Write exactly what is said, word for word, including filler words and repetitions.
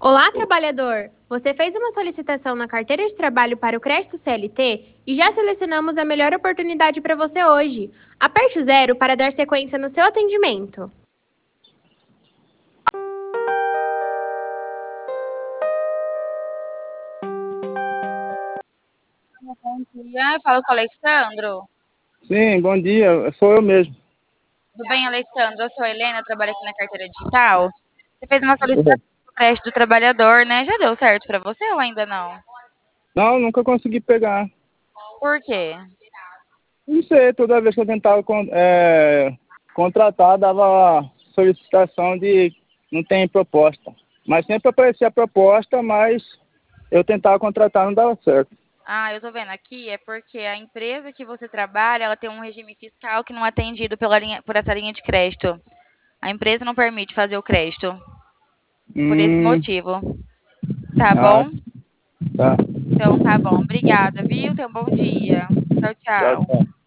Olá, trabalhador! Você fez uma solicitação na carteira de trabalho para o crédito C L T e já selecionamos a melhor oportunidade para você hoje. Aperte o zero para dar sequência no seu atendimento. Bom dia, falo com o Alexandro. Sim, bom dia, sou eu mesmo. Tudo bem, Alexandro? Eu sou a Helena, trabalho aqui na carteira digital. Você fez uma solicitação do crédito do trabalhador, né? Já deu certo para você ou ainda não? Não, nunca consegui pegar. Por quê? Não sei, toda vez que eu tentava con- é, contratar, dava solicitação de não tem proposta. Mas sempre aparecia a proposta, mas eu tentava contratar, não dava certo. Ah, eu tô vendo aqui, é porque a empresa que você trabalha, ela tem um regime fiscal que não é atendido pela linha, por essa linha de crédito. A empresa não permite fazer o crédito, por esse Hum, motivo. Tá ah, bom? tá. Então tá bom. Obrigada, viu? Tenha um bom dia. Tchau, Tchau, tchau. tchau.